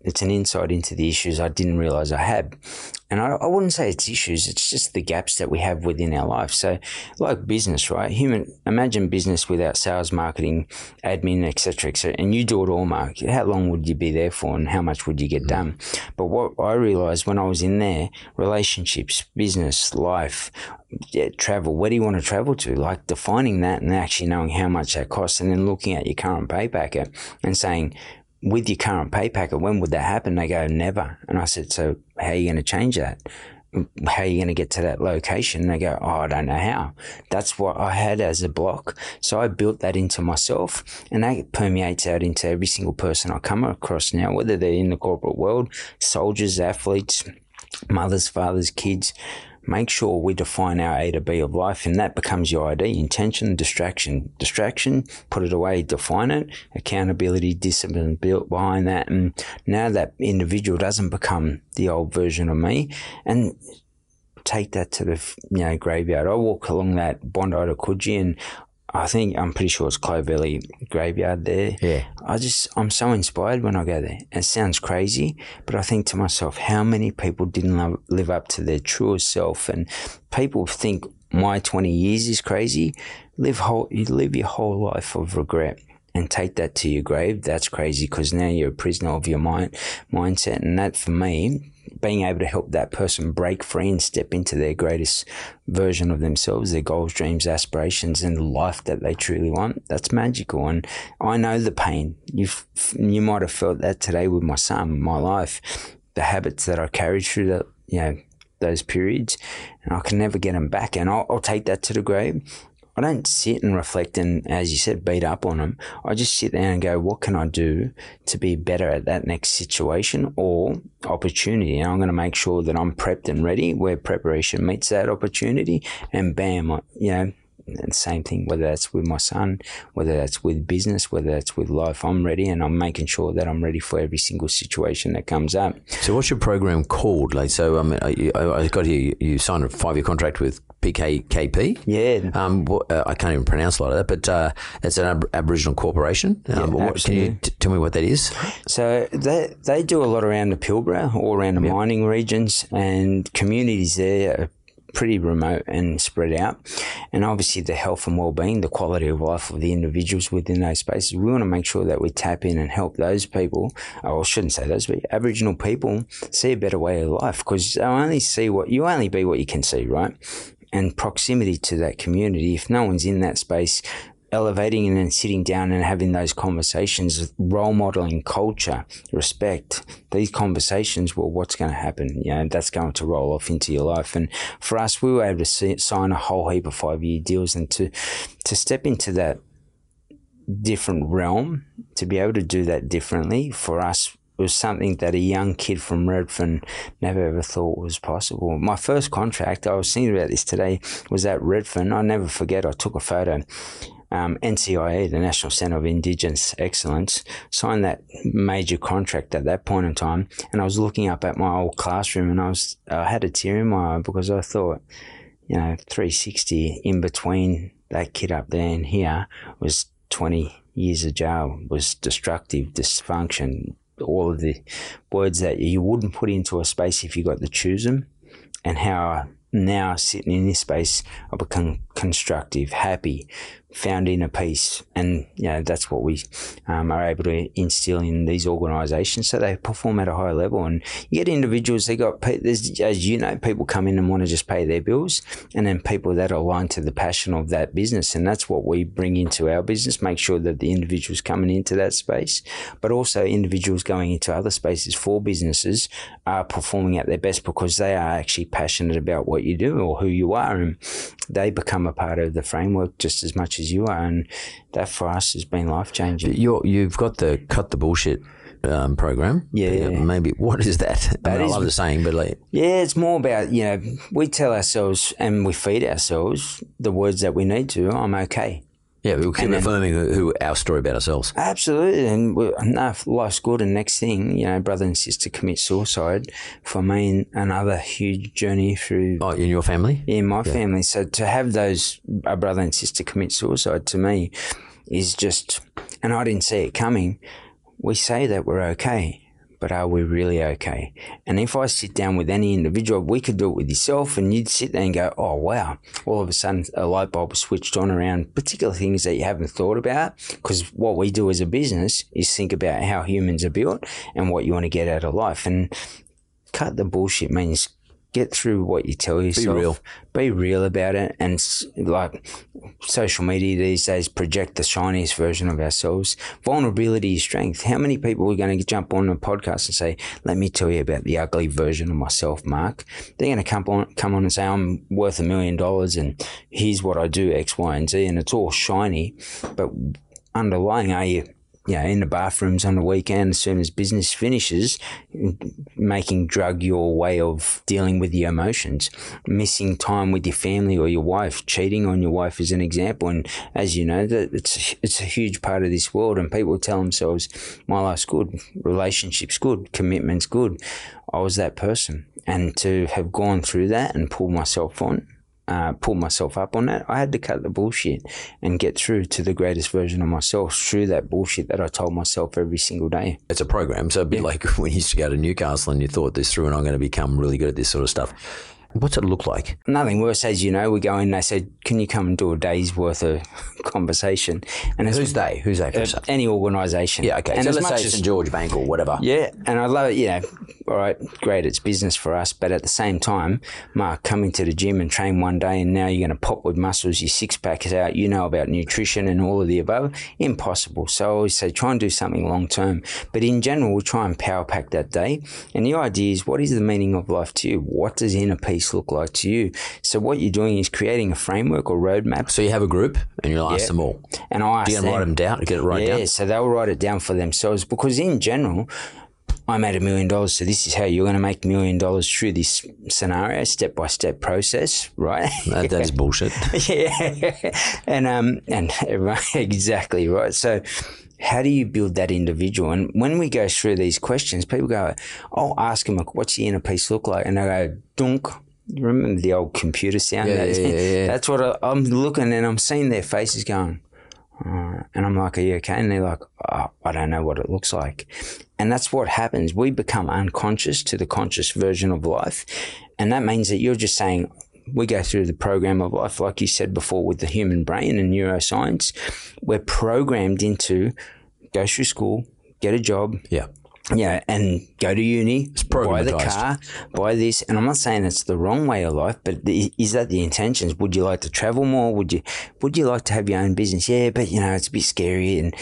it's an insight into the issues I didn't realise I had. And I, I wouldn't say it's issues, it's just the gaps that we have within our life. So like business, right? Human, imagine business without sales, marketing, admin, et cetera, et cetera. And you do it all, Mark. How long would you be there for and how much would you get done? But what I realised when I was in there, relationships, business, life, yeah, travel, where do you want to travel to? Like defining that and actually knowing how much that costs, and then looking at your current pay packet and saying, with your current pay packet, when would that happen? They go, never. And I said, so how are you going to change that? How are you going to get to that location? And they go, oh, I don't know how. That's what I had as a block. So I built that into myself, and that permeates out into every single person I come across now, whether they're in the corporate world, soldiers, athletes, mothers, fathers, kids. Make sure we define our A to B of life, and that becomes your I D. Intention, distraction. Distraction, put it away, define it. Accountability, discipline built behind that. And now that individual doesn't become the old version of me, and take that to the you know graveyard. I walk along that Bondi to Coogee, and I think, I'm pretty sure it's Clovelly graveyard there. Yeah. I just, I'm so inspired when I go there. It sounds crazy, but I think to myself, how many people didn't love, live up to their truest self? And people think my twenty years is crazy. Live whole, you live your whole life of regret and take that to your grave. That's crazy, because now you're a prisoner of your mind mindset. And that, for me, being able to help that person break free and step into their greatest version of themselves, their goals, dreams, aspirations, and the life that they truly want, that's magical. And I know the pain. You've, you might have felt that today with my son, my life, the habits that I carried through the, you know, those periods, and I can never get them back. And I'll, I'll take that to the grave. I don't sit and reflect and, as you said, beat up on them. I just sit there and go, what can I do to be better at that next situation or opportunity? And I'm going to make sure that I'm prepped and ready where preparation meets that opportunity. And bam, I, you know, and same thing, whether that's with my son, whether that's with business, whether that's with life, I'm ready, and I'm making sure that I'm ready for every single situation that comes up. So what's your program called? Like, so um, I, I got here, you signed a five-year contract with P K K P. Yeah. Um, what, uh, I can't even pronounce a lot of that, but uh, it's an Ab- Aboriginal corporation. Um, Yeah, what, can you t- tell me what that is? So they they do a lot around the Pilbara, all around the yep. mining regions, and communities there are pretty remote and spread out. And obviously the health and well-being, the quality of life of the individuals within those spaces, we want to make sure that we tap in and help those people, or I shouldn't say those, but Aboriginal people see a better way of life, because they only see what, you only be what you can see, right? And proximity to that community, if no one's in that space, elevating and then sitting down and having those conversations, role modeling culture, respect, these conversations, well, what's going to happen? You know, that's going to roll off into your life. And for us, we were able to see, sign a whole heap of five-year deals, and to, to step into that different realm, to be able to do that differently, for us, was something that a young kid from Redfern never ever thought was possible. My first contract, I was thinking about this today, was at Redfern. I'll never forget, I took a photo. Um, N C I E, the National Centre of Indigenous Excellence, signed that major contract at that point in time, and I was looking up at my old classroom, and I was I had a tear in my eye, because I thought, you know, three sixty in between that kid up there and here was twenty years of jail, was destructive, dysfunction, all of the words that you wouldn't put into a space if you got to choose them, and how now sitting in this space I become constructive, happy, found inner peace. And, you know, that's what we um, are able to instill in these organisations, so they perform at a high level. And you get individuals, they got, there's, as you know, people come in and want to just pay their bills, and then people that are aligned to the passion of that business. And that's what we bring into our business, make sure that the individuals coming into that space, but also individuals going into other spaces for businesses, are performing at their best because they are actually passionate about what you do or who you are, and they become a part of the framework just as much as you are. And that for us has been life-changing. You're, you've got the Cut the Bullshit um, program. Yeah. Maybe, what is that? I, mean, I love the saying, but like... Yeah, it's more about, you know, we tell ourselves and we feed ourselves the words that we need to. I'm okay. Yeah, we'll keep affirming who, who our story about ourselves. Absolutely. And we, no, life's good. And next thing, you know, brother and sister commit suicide. For me, another huge journey through... Oh, in your family? In my yeah. family. So to have those, a brother and sister commit suicide, to me is just... And I didn't see it coming. We say that we're okay, but are we really okay? And if I sit down with any individual, we could do it with yourself, and you'd sit there and go, oh, wow, all of a sudden a light bulb switched on around particular things that you haven't thought about, because what we do as a business is think about how humans are built and what you want to get out of life. And cut the bullshit means get through what you tell yourself. Be real. Be real about it. And like social media these days project the shiniest version of ourselves. Vulnerability is strength. How many people are going to jump on a podcast and say, let me tell you about the ugly version of myself, Mark? They're going to come on, come on and say, I'm worth a million dollars and here's what I do, X, Y, and Z. And it's all shiny. But underlying, are you you know, in the bathrooms on the weekend, as soon as business finishes, making drug your way of dealing with your emotions, missing time with your family or your wife, cheating on your wife is an example. And as you know, that it's it's a huge part of this world, and people tell themselves, my life's good, relationship's good, commitment's good. I was that person. And to have gone through that and pulled myself on, Uh, pull myself up on that, I had to cut the bullshit and get through to the greatest version of myself through that bullshit that I told myself every single day. It's a program. So a bit yeah. like when you used to go to Newcastle and you thought this through and I'm going to become really good at this sort of stuff. What's it look like? Nothing worse. As you know, we go in, they said, can you come and do a day's worth of conversation? And who's they? Who's they? Uh, any organisation. Yeah, okay. And so as let's much say as, Saint George Bank or whatever. Yeah, and I love it, you know, all right, great, it's business for us, but at the same time, Mark, coming to the gym and train one day and now you're going to pop with muscles, your six-pack is out, you know about nutrition and all of the above, impossible. So I always say try and do something long-term. But in general, we try and power pack that day. And the idea is, what is the meaning of life to you? What does inner peace look like to you? So what you're doing is creating a framework or roadmap. So you have a group and you'll ask yeah. them all. And I ask Do you them, write them down? Get it right yeah, down? Yeah, so they'll write it down for themselves, because in general, I made a million dollars, so this is how you're going to make a million dollars through this scenario, step-by-step process, right? That, that is bullshit. yeah. And, um, and exactly, right? So how do you build that individual? And when we go through these questions, people go, I'll ask them, what's the inner peace look like? And they go, dunk. You remember the old computer sound? Yeah, yeah, yeah, yeah. That's what I, I'm looking, and I'm seeing their faces going, uh, and I'm like, are you okay? And they're like, oh, I don't know what it looks like. And that's what happens. We become unconscious to the conscious version of life. And that means that you're just saying, we go through the program of life, like you said before, with the human brain and neuroscience. We're programmed into go through school, get a job. Yeah. Yeah, and go to uni, buy the car, buy this. And I'm not saying it's the wrong way of life, but the, is that the intentions? Would you like to travel more? Would you Would you like to have your own business? Yeah, but, you know, it's a bit scary. And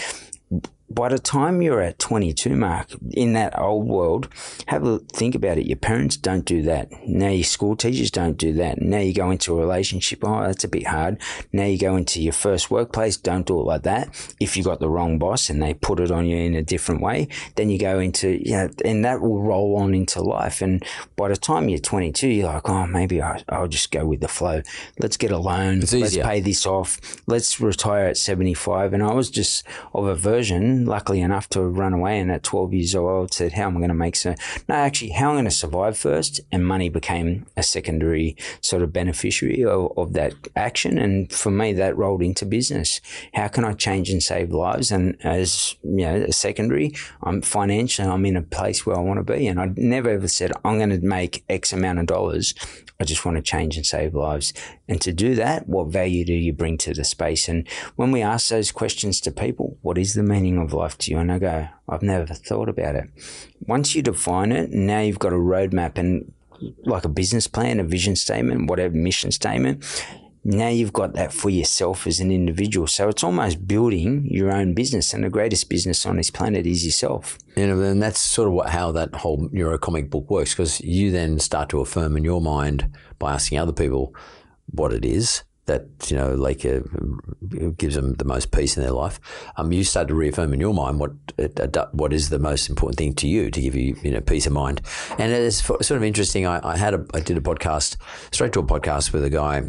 by the time you're at twenty-two, Mark, in that old world, have a think about it. Your parents don't do that. Now your school teachers don't do that. Now you go into a relationship. Oh, that's a bit hard. Now you go into your first workplace. Don't do it like that. If you got the wrong boss and they put it on you in a different way, then you go into, you know, and that will roll on into life. And by the time you're twenty-two, you're like, oh, maybe I, I'll just go with the flow. Let's get a loan. Let's pay this off. Let's retire at seventy-five. And I was just of a version, luckily enough, to have run away, and at twelve years old said, how am I going to make so no actually how I'm going to survive first, and money became a secondary sort of beneficiary of, of that action. And for me, that rolled into business. How can I change and save lives? And as you know, a secondary, I'm financially I'm in a place where I want to be, and I never ever said I'm going to make X amount of dollars. I just want to change and save lives. And to do that, what value do you bring to the space? And when we ask those questions to people, what is the meaning of life to you? And I go, I've never thought about it. Once you define it, now you've got a roadmap and like a business plan, a vision statement, whatever, mission statement. Now you've got that for yourself as an individual. So it's almost building your own business, and the greatest business on this planet is yourself. You know, and that's sort of what, how that whole neurocomic book works, because you then start to affirm in your mind by asking other people what it is that, you know, like uh, gives them the most peace in their life. Um, you start to reaffirm in your mind what uh, what is the most important thing to you to give you, you know, peace of mind. And it's sort of interesting. I, I had a I did a podcast, straight to a podcast with a guy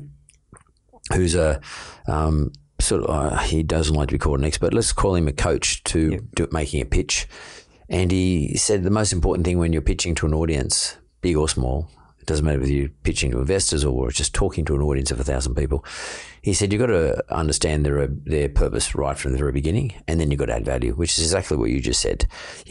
who's a um, sort of, uh, he doesn't like to be called an expert. Let's call him a coach to yep. do, making a pitch. And he said the most important thing when you're pitching to an audience, big or small, it doesn't matter whether you're pitching to investors or just talking to an audience of a thousand people. He said, you've got to understand their, their purpose right from the very beginning, and then you've got to add value, which is exactly what you just said. You know,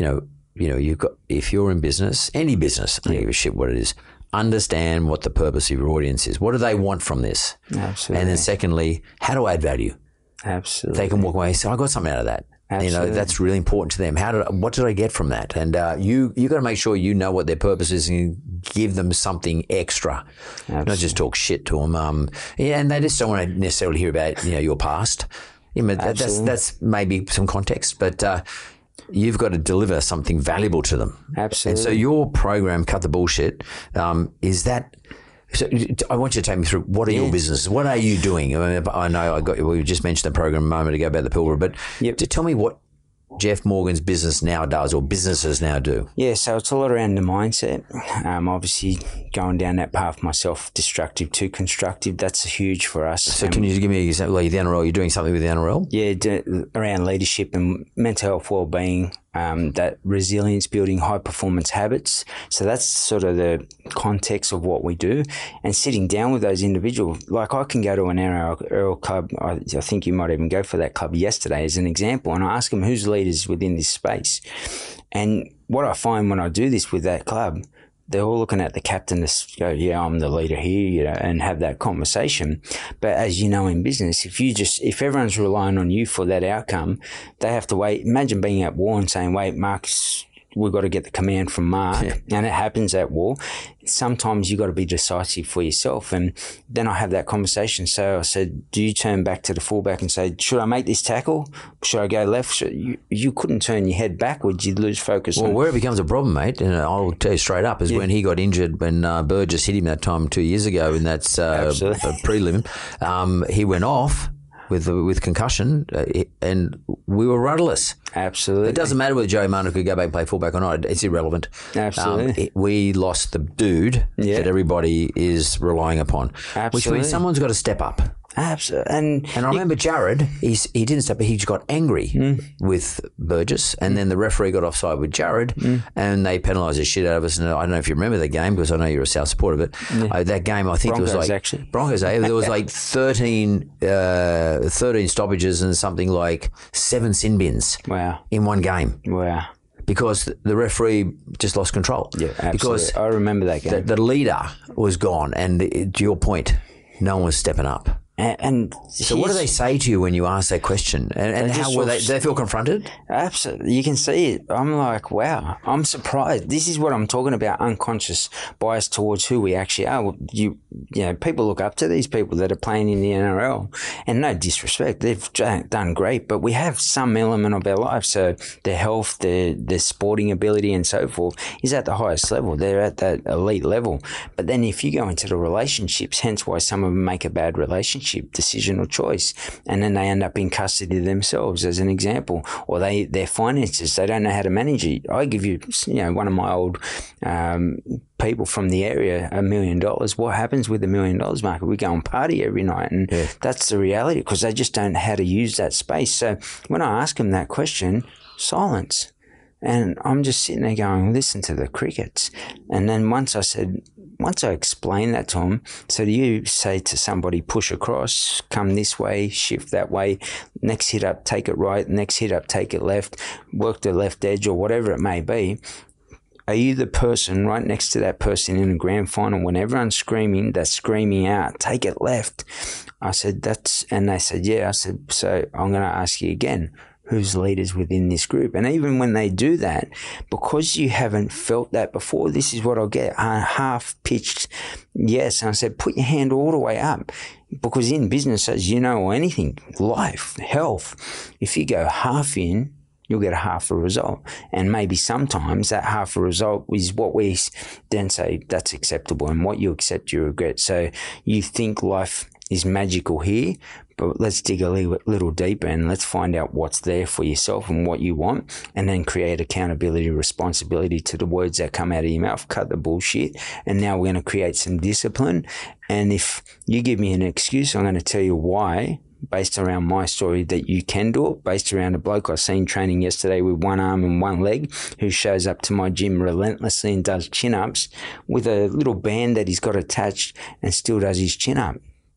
you know, you've got, if you're in business, any business, I don't give a shit what it is, understand what the purpose of your audience is. What do they want from this? Absolutely. And then secondly, how do I add value? Absolutely. They can walk away and say, I got something out of that. Absolutely. You know, that's really important to them. How did I, what did I get from that? And uh, you you got to make sure you know what their purpose is and give them something extra. Absolutely. Not just talk shit to them. Um, yeah, and they just don't want to necessarily hear about, you know, your past. You know, that, that's that's maybe some context, but uh, you've got to deliver something valuable to them. Absolutely. And so your program, Cut the Bullshit, um, is that. So I want you to take me through, what are yeah. your businesses? What are you doing? I mean, I know I got we just mentioned the program a moment ago about the Pilbara, but yep. to tell me what Jeff Morgan's business now does, or businesses now do. Yeah, so it's a lot around the mindset. Um, obviously, going down that path myself, destructive to constructive, that's huge for us. So um, can you give me an example? Like the N R L, you're doing something with the N R L? Yeah, do, around leadership and mental health, well-being, um, that resilience building, high-performance habits. So that's sort of the context of what we do. And sitting down with those individuals, like I can go to an N R L club, I, I think you might even go for that club yesterday as an example, and I ask them who's leaders within this space. And what I find when I do this with that club, they're all looking at the captain to go, yeah, I'm the leader here, you know, and have that conversation. But as you know, in business, if you just, if everyone's relying on you for that outcome, they have to wait. Imagine being at war and saying, wait, Mark's, we've got to get the command from Mark. Yeah. And it happens at war. Sometimes you got to be decisive for yourself. And then I have that conversation. So I said, do you turn back to the fullback and say, should I make this tackle? Should I go left? Should, you, you couldn't turn your head backwards. You'd lose focus. Well, on where it becomes a problem, mate, and I'll tell you straight up, is yeah. when he got injured, when uh, Burgess hit him that time two years ago in that uh, prelim, um, he went off with with concussion, uh, and we were rudderless. Absolutely. It doesn't matter whether Joey Manu could go back and play fullback or not. It's irrelevant. Absolutely. Um, it, we lost the dude yeah. that everybody is relying upon. Absolutely. Which means someone's got to step up. Absolutely. And, and I remember Jared, he's, he didn't step up, he just got angry mm. with Burgess, and mm. then the referee got offside with Jared, mm. and they penalised the shit out of us. And I don't know if you remember the game, because I know you're a South supporter, but yeah. uh, that game, I think Broncos, it was like actually. Broncos. Eh? There was like thirteen, uh, thirteen stoppages and something like seven sin bins. Wow. In one game. Wow. Because the referee just lost control. Yeah, absolutely. Because I remember that game. The, the leader was gone, and to your point, no one was stepping up. And, and so, what do they say to you when you ask that question? And, and how were they? Do they feel confronted? Absolutely, you can see it. I'm like, wow, I'm surprised. This is what I'm talking about: unconscious bias towards who we actually are. You, you know, people look up to these people that are playing in the N R L, and no disrespect, they've done great, but we have some element of our life. So their health, their their sporting ability, and so forth is at the highest level. They're at that elite level. But then, if you go into the relationships, hence why some of them make a bad relationship decision or choice, and then they end up in custody themselves, as an example, or they their finances, they don't know how to manage it. I give you, you know, one of my old um, people from the area a million dollars. What happens with a million dollars, Mark? We go and party every night, and yeah. that's the reality, because they just don't know how to use that space. So when I ask them that question, silence. And I'm just sitting there going, listen to the crickets. And then once I said, once I explained that to him, so do you say to somebody, push across, come this way, shift that way, next hit up, take it right, next hit up, take it left, work the left edge or whatever it may be. Are you the person right next to that person in a grand final when everyone's screaming, that's screaming out, take it left? I said, that's, and they said, yeah. I said, so I'm going to ask you again, who's leaders within this group? And even when they do that, because you haven't felt that before, this is what I'll get, a half-pitched yes. And I said, put your hand all the way up, because in business, as you know, or anything, life, health, if you go half in, you'll get a half a result. And maybe sometimes that half a result is what we then say, that's acceptable, and what you accept, you regret. So you think life is magical here, but let's dig a little, little deeper and let's find out what's there for yourself and what you want, and then create accountability, responsibility to the words that come out of your mouth. Cut the bullshit. And now we're going to create some discipline. And if you give me an excuse, I'm going to tell you why, based around my story, that you can do it, based around a bloke I seen training yesterday with one arm and one leg, who shows up to my gym relentlessly and does chin-ups with a little band that he's got attached and still does his chin-up.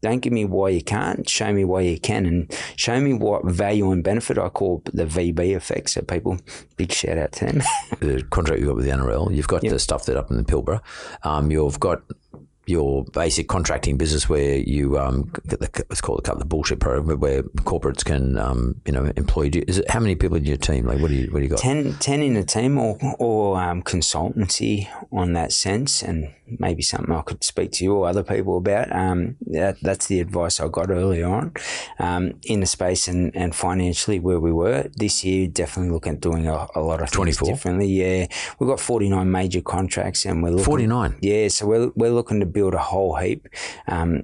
Don't give me why you can't. Show me why you can, and show me what value and benefit. I call the V B effect. So people, big shout out to them. The contract you got with the N R L, you've got yep. the stuff that up in the Pilbara. Um, you've got your basic contracting business where you um get the, it's called cut the bullshit program, where corporates can um you know employ you. Is it how many people in your team? Like what do you what do you got? Ten, ten in a team, or or um, consultancy on that sense, and maybe something I could speak to you or other people about. Um, that that's the advice I got early on, um, in the space and, and financially where we were this year. Definitely looking at doing a, a lot of things twenty-four differently. Yeah, we've got forty-nine major contracts, and we're looking, forty-nine. Yeah, so we're we're looking to build a whole heap. Um,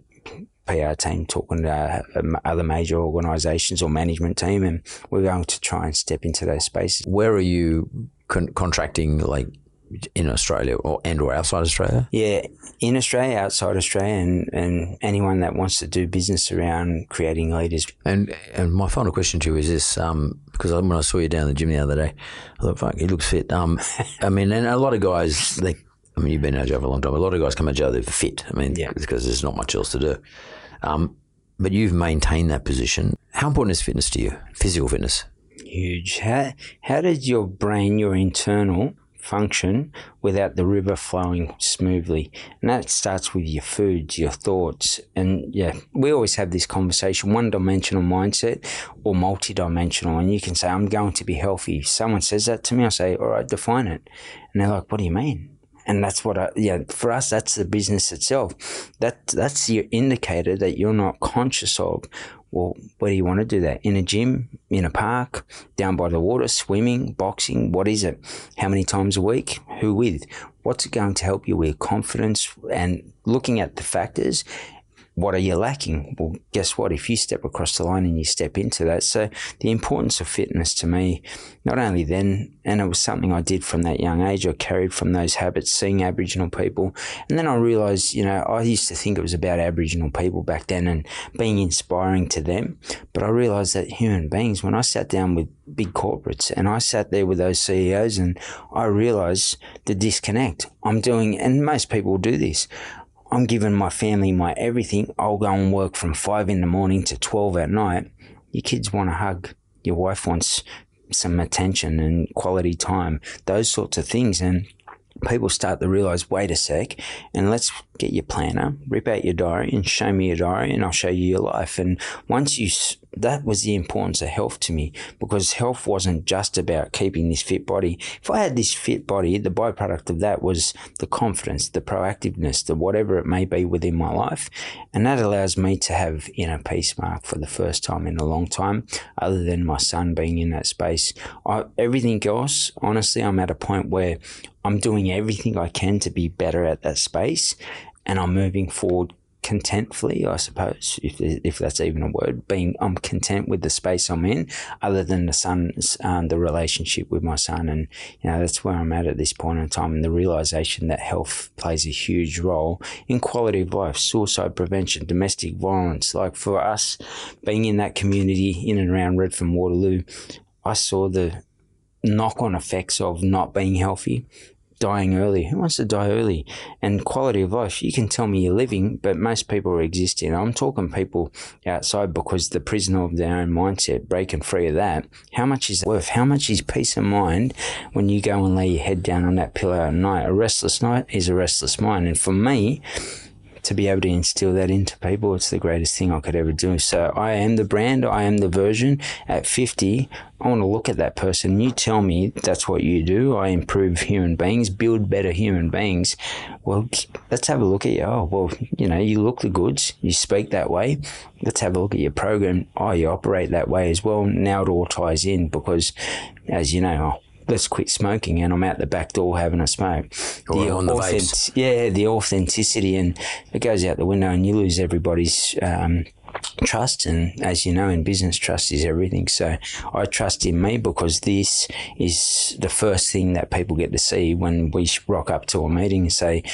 P R team talking to uh, other major organisations or management team, and we're going to try and step into those spaces. Where are you con- contracting, like in Australia or and or outside Australia? Yeah, in Australia, outside Australia, and, and anyone that wants to do business around creating leaders. And and my final question to you is this, um, because when I saw you down the gym the other day, I thought, fuck, he looks fit. Um, I mean, and a lot of guys, they. I mean, you've been out of jail for a long time. A lot of guys come out of jail, they're fit. I mean, yeah. because there's not much else to do. Um, but you've maintained that position. How important is fitness to you, physical fitness? Huge. How, how does your brain, your internal, function without the river flowing smoothly? And that starts with your foods, your thoughts. And, yeah, we always have this conversation, one-dimensional mindset or multi-dimensional. And you can say, I'm going to be healthy. If someone says that to me, I say, all right, define it. And they're like, what do you mean? And that's what I, yeah, for us, that's the business itself. That That's your indicator that you're not conscious of. Well, where do you want to do that? In a gym, in a park, down by the water, swimming, boxing? What is it? How many times a week? Who with? What's it going to help you with? Confidence, and looking at the factors. What are you lacking? Well, guess what? If you step across the line and you step into that. So the importance of fitness to me, not only then, and it was something I did from that young age, I carried from those habits, seeing Aboriginal people. And then I realised, you know, I used to think it was about Aboriginal people back then and being inspiring to them. But I realised that human beings, when I sat down with big corporates and I sat there with those C E Os, and I realised the disconnect. I'm doing, and most people do this, I'm giving my family my everything. I'll go and work from five in the morning to twelve at night. Your kids want a hug. Your wife wants some attention and quality time, those sorts of things. And people start to realise, wait a sec, and let's get your planner, rip out your diary and show me your diary, and I'll show you your life. And once you, that was the importance of health to me, because health wasn't just about keeping this fit body. If I had this fit body, the byproduct of that was the confidence, the proactiveness, the whatever it may be within my life. And that allows me to have inner peace, Mark, for the first time in a long time, other than my son being in that space. I, everything else, honestly, I'm at a point where I'm doing everything I can to be better at that space, and I'm moving forward contentfully, I suppose, if if that's even a word. Being, I'm content with the space I'm in, other than the son's, um, the relationship with my son, and you know that's where I'm at at this point in time. And the realization that health plays a huge role in quality of life, suicide prevention, domestic violence. Like for us, being in that community in and around Redfern, Waterloo, I saw the knock-on effects of not being healthy, dying early. Who wants to die early? And quality of life, you can tell me you're living, but most people are existing. I'm talking people outside, because the prisoner of their own mindset, breaking free of that. How much is that worth? How much is peace of mind when you go and lay your head down on that pillow at night? A restless night is a restless mind. And for me, to be able to instill that into people, it's the greatest thing I could ever do. So I am the brand, I am the version. At fifty, I want to look at that person. You tell me that's what you do. I improve human beings, build better human beings. Well, let's have a look at you. Oh, well, you know, you look the goods. You speak that way. Let's have a look at your program. Oh, you operate that way as well. Now it all ties in, because, as you know, oh, let's quit smoking, and I'm out the back door having a smoke. Or the on the authentic- vapes. Yeah, the authenticity, and it goes out the window, and you lose everybody's um, trust. And as you know, in business, trust is everything. So I trust in me, because this is the first thing that people get to see when we rock up to a meeting and say,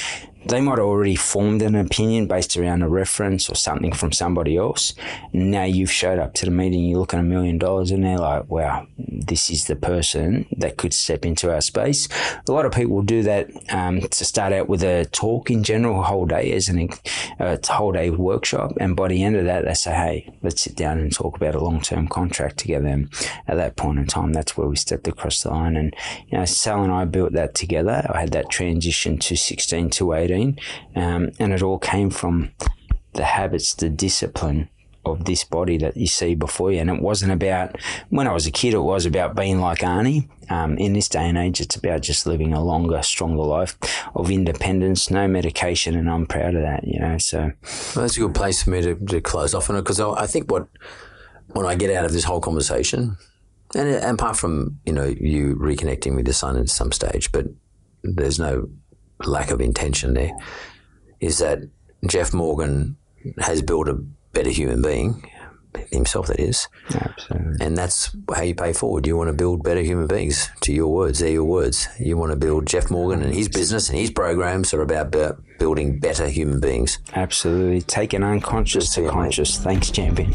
they might have already formed an opinion based around a reference or something from somebody else. Now you've showed up to the meeting, you look at a million dollars and they're like, wow, this is the person that could step into our space. A lot of people do that um, to start out with a talk in general, a whole day as an uh, whole day workshop. And by the end of that, they say, hey, let's sit down and talk about a long-term contract together. And at that point in time, that's where we stepped across the line. And, you know, Sal and I built that together. I had that transition to sixteen to eighteen, um, and it all came from the habits, the discipline of this body that you see before you. And it wasn't about, when I was a kid, it was about being like Arnie. Um, in this day and age, it's about just living a longer, stronger life of independence, no medication, and I'm proud of that, you know. So well, that's a good place for me to, to close off on it, because I, I think what when I get out of this whole conversation, and, and apart from, you know, you reconnecting with your son at some stage, but there's no lack of intention there, is that Jeff Morgan has built a better human being, himself that is. Absolutely. And that's how you pay forward. You want to build better human beings, to your words. They're your words. You want to build Jeff Morgan, and his business and his programs are about building better human beings. Absolutely. Taking unconscious to conscious. Thanks, champion.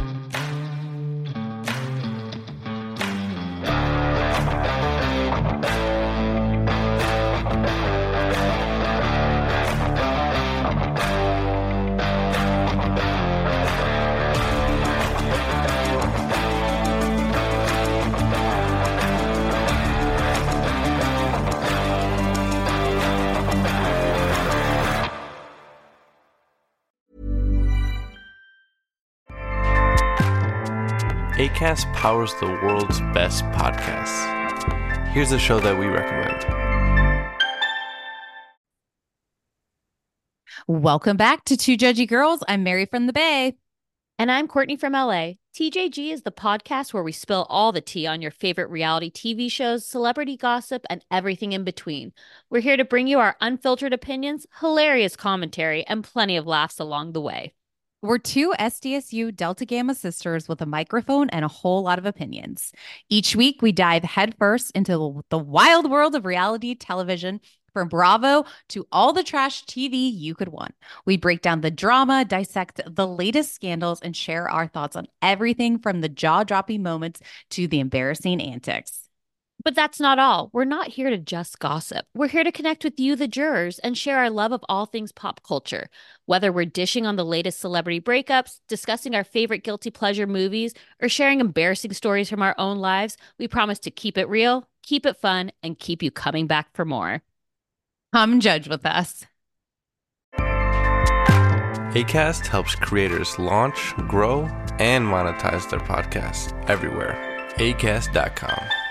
Acast powers the world's best podcasts. Here's a show that we recommend. Welcome back to Two Judgy Girls. I'm Mary from the Bay. And I'm Courtney from L A. T J G is the podcast where we spill all the tea on your favorite reality T V shows, celebrity gossip, and everything in between. We're here to bring you our unfiltered opinions, hilarious commentary, and plenty of laughs along the way. We're two S D S U Delta Gamma sisters with a microphone and a whole lot of opinions. Each week, we dive headfirst into the wild world of reality television, from Bravo to all the trash T V you could want. We break down the drama, dissect the latest scandals, and share our thoughts on everything from the jaw-dropping moments to the embarrassing antics. But that's not all. We're not here to just gossip. We're here to connect with you, the jurors, and share our love of all things pop culture. Whether we're dishing on the latest celebrity breakups, discussing our favorite guilty pleasure movies, or sharing embarrassing stories from our own lives, we promise to keep it real, keep it fun, and keep you coming back for more. Come judge with us. Acast helps creators launch, grow, and monetize their podcasts everywhere. acast dot com.